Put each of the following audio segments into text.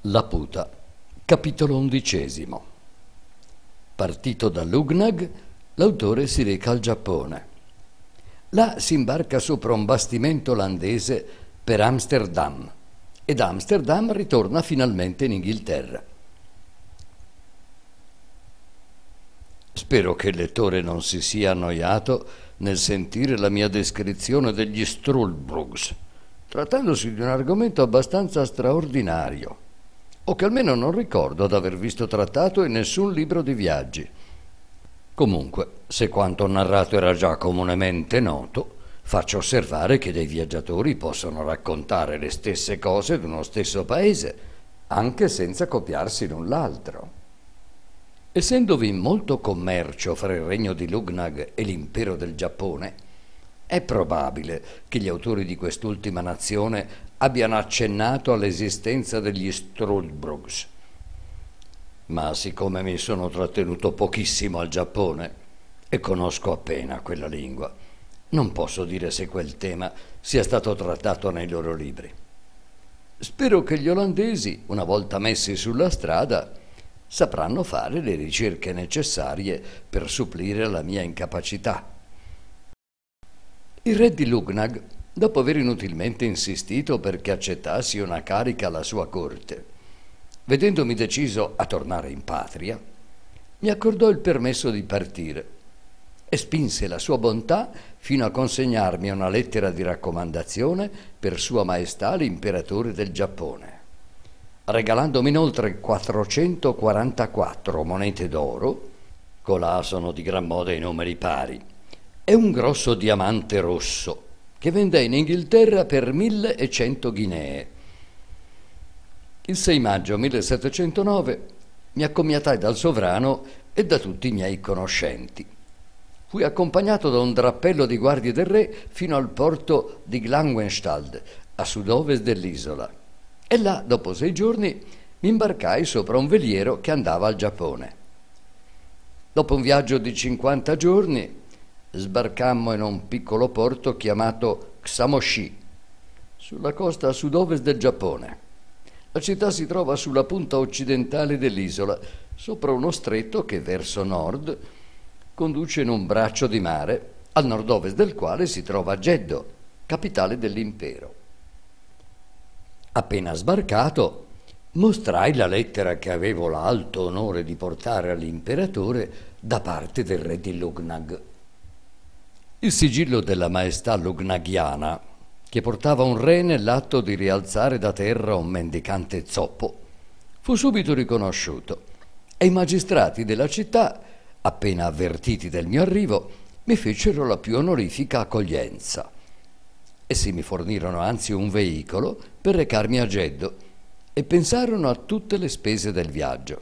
Laputa, capitolo 11. Partito da Lugnag, l'autore si reca al Giappone. Là si imbarca sopra un bastimento olandese per Amsterdam e da Amsterdam ritorna finalmente in Inghilterra. Spero che il lettore non si sia annoiato nel sentire la mia descrizione degli Struldbrugs, trattandosi di un argomento abbastanza straordinario, o che almeno non ricordo d'aver visto trattato in nessun libro di viaggi. Comunque, se quanto narrato era già comunemente noto, faccio osservare che dei viaggiatori possono raccontare le stesse cose d'uno stesso paese, anche senza copiarsi l'un l'altro. Essendovi molto commercio fra il regno di Lugnag e l'impero del Giappone, è probabile che gli autori di quest'ultima nazione abbiano accennato all'esistenza degli Struldbrugs. Ma siccome mi sono trattenuto pochissimo al Giappone e conosco appena quella lingua, non posso dire se quel tema sia stato trattato nei loro libri. Spero che gli olandesi, una volta messi sulla strada, sapranno fare le ricerche necessarie per supplire alla mia incapacità. Il re di Lugnag, dopo aver inutilmente insistito perché accettassi una carica alla sua corte, vedendomi deciso a tornare in patria, mi accordò il permesso di partire e spinse la sua bontà fino a consegnarmi una lettera di raccomandazione per Sua Maestà l'Imperatore del Giappone, regalandomi inoltre 444 monete d'oro, colà sono di gran moda i numeri pari, e un grosso diamante rosso che vendei in Inghilterra per 1100 ghinee. Il 6 maggio 1709 mi accomiatai dal sovrano e da tutti i miei conoscenti. Fui accompagnato da un drappello di guardie del re fino al porto di Glangenstad, a sud-ovest dell'isola, e là, dopo 6 giorni, mi imbarcai sopra un veliero che andava al Giappone. Dopo un viaggio di 50 giorni, sbarcammo in un piccolo porto chiamato Ksamoshi, sulla costa a sud-ovest del Giappone. La città si trova sulla punta occidentale dell'isola, sopra uno stretto che verso nord conduce in un braccio di mare, al nord-ovest del quale si trova Jeddo, capitale dell'impero. Appena sbarcato, mostrai la lettera che avevo l'alto onore di portare all'imperatore da parte del re di Lugnag. Il sigillo della maestà lugnaghiana, che portava un re nell'atto di rialzare da terra un mendicante zoppo, fu subito riconosciuto e i magistrati della città, appena avvertiti del mio arrivo, mi fecero la più onorifica accoglienza. Essi mi fornirono anzi un veicolo per recarmi a Jeddo e pensarono a tutte le spese del viaggio.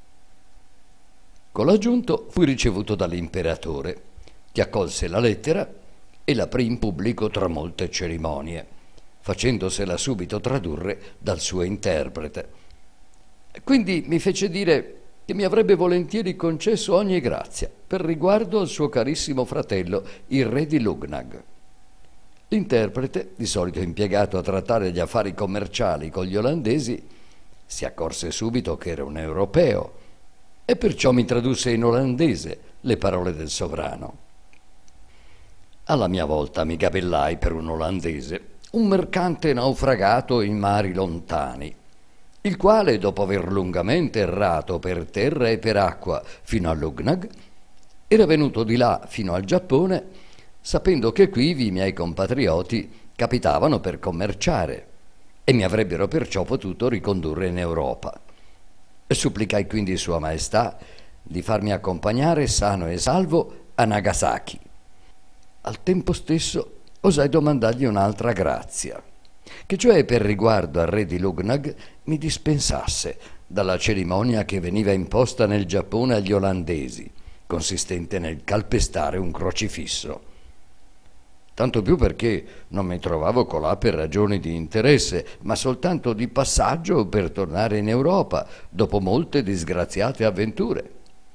Con l'aggiunto fui ricevuto dall'imperatore, che accolse la lettera e l'aprì in pubblico tra molte cerimonie, facendosela subito tradurre dal suo interprete. Quindi mi fece dire che mi avrebbe volentieri concesso ogni grazia per riguardo al suo carissimo fratello, il re di Lugnag. L'interprete, di solito impiegato a trattare gli affari commerciali con gli olandesi, si accorse subito che era un europeo e perciò mi tradusse in olandese le parole del sovrano. Alla mia volta mi gabellai per un olandese, un mercante naufragato in mari lontani, il quale, dopo aver lungamente errato per terra e per acqua fino a Lugnag, era venuto di là fino al Giappone, sapendo che quivi i miei compatrioti capitavano per commerciare e mi avrebbero perciò potuto ricondurre in Europa. Supplicai quindi Sua Maestà di farmi accompagnare sano e salvo a Nagasaki. Al tempo stesso osai domandargli un'altra grazia, che cioè per riguardo al re di Lugnag mi dispensasse dalla cerimonia che veniva imposta nel Giappone agli olandesi, consistente nel calpestare un crocifisso. Tanto più perché non mi trovavo colà per ragioni di interesse, ma soltanto di passaggio per tornare in Europa dopo molte disgraziate avventure.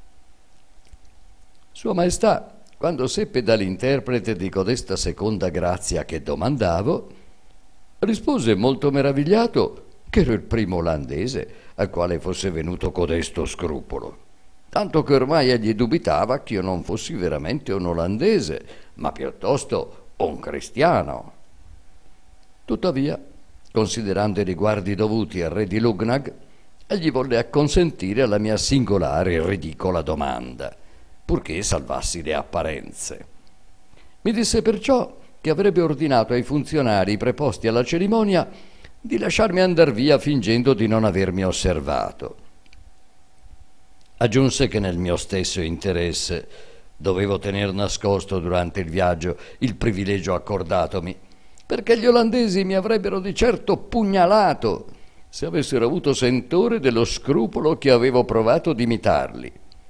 Sua Maestà, quando seppe dall'interprete di codesta seconda grazia che domandavo, rispose molto meravigliato che ero il primo olandese al quale fosse venuto codesto scrupolo, tanto che ormai egli dubitava che io non fossi veramente un olandese, ma piuttosto un cristiano. Tuttavia, considerando i riguardi dovuti al re di Lugnag, egli volle acconsentire alla mia singolare e ridicola domanda, purché salvassi le apparenze. Mi disse perciò che avrebbe ordinato ai funzionari preposti alla cerimonia di lasciarmi andar via fingendo di non avermi osservato. Aggiunse che nel mio stesso interesse dovevo tener nascosto durante il viaggio il privilegio accordatomi, perché gli olandesi mi avrebbero di certo pugnalato se avessero avuto sentore dello scrupolo che avevo provato di imitarli.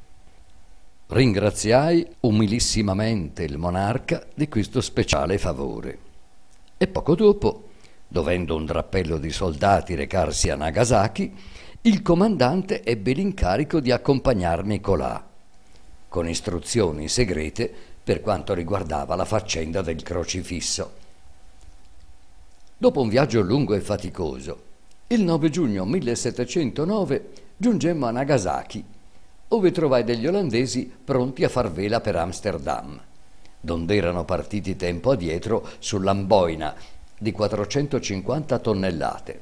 Ringraziai umilissimamente il monarca di questo speciale favore e poco dopo, dovendo un drappello di soldati recarsi a Nagasaki, il comandante ebbe l'incarico di accompagnarmi colà, con istruzioni segrete per quanto riguardava la faccenda del crocifisso. Dopo un viaggio lungo e faticoso, il 9 giugno 1709 giungemmo a Nagasaki, ove trovai degli olandesi pronti a far vela per Amsterdam, donde erano partiti tempo addietro sull'Amboina di 450 tonnellate.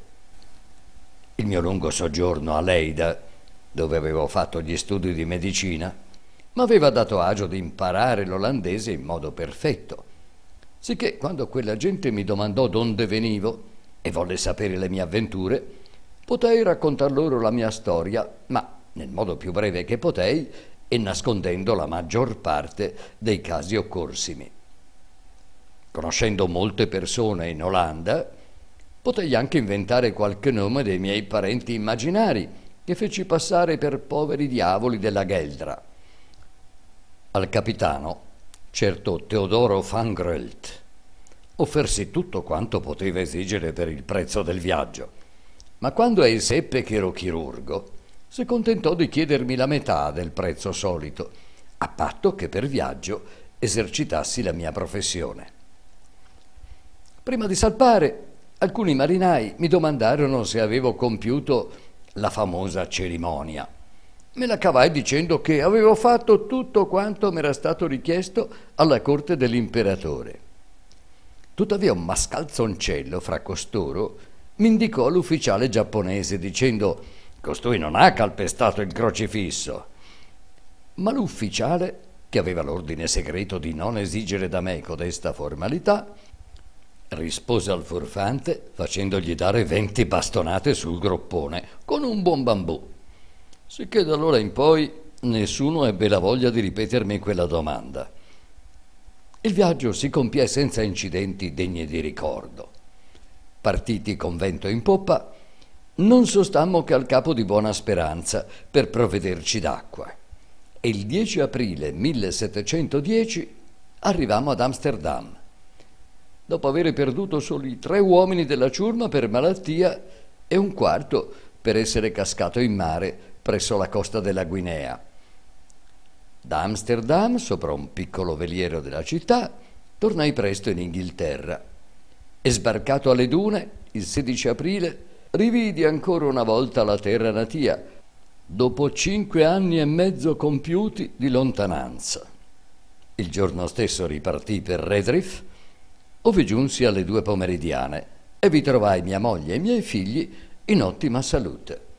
Il mio lungo soggiorno a Leida, dove avevo fatto gli studi di medicina, m'aveva dato agio di imparare l'olandese in modo perfetto, sicché quando quella gente mi domandò donde venivo e volle sapere le mie avventure, potei raccontar loro la mia storia, ma nel modo più breve che potei e nascondendo la maggior parte dei casi occorsimi. Conoscendo molte persone in Olanda, potei anche inventare qualche nome dei miei parenti immaginari che feci passare per poveri diavoli della Geldra. Al capitano, certo Teodoro van Grelt, offersi tutto quanto poteva esigere per il prezzo del viaggio, ma quando ei seppe che ero chirurgo, si contentò di chiedermi la metà del prezzo solito, a patto che per viaggio esercitassi la mia professione. Prima di salpare, alcuni marinai mi domandarono se avevo compiuto la famosa cerimonia. Me la cavai dicendo che avevo fatto tutto quanto mi era stato richiesto alla corte dell'imperatore. Tuttavia un mascalzoncello fra costoro mi indicò l'ufficiale giapponese dicendo: «Costui non ha calpestato il crocifisso». Ma l'ufficiale, che aveva l'ordine segreto di non esigere da me codesta formalità, rispose al furfante facendogli dare 20 bastonate sul groppone con un buon bambù, sicché da allora in poi nessuno ebbe la voglia di ripetermi quella domanda. Il viaggio si compie senza incidenti degni di ricordo. Partiti con vento in poppa, non sostammo che al capo di Buona Speranza per provvederci d'acqua e il 10 aprile 1710 arrivammo ad Amsterdam, dopo aver perduto soli 3 uomini della ciurma per malattia e un quarto per essere cascato in mare presso la costa della Guinea. Da Amsterdam, sopra un piccolo veliero della città, tornai presto in Inghilterra e sbarcato alle dune il 16 aprile rividi ancora una volta la terra natia, dopo 5 anni e mezzo compiuti di lontananza. Il giorno stesso ripartii per Redriff, ove giunsi alle 2 pomeridiane e vi trovai mia moglie e i miei figli in ottima salute.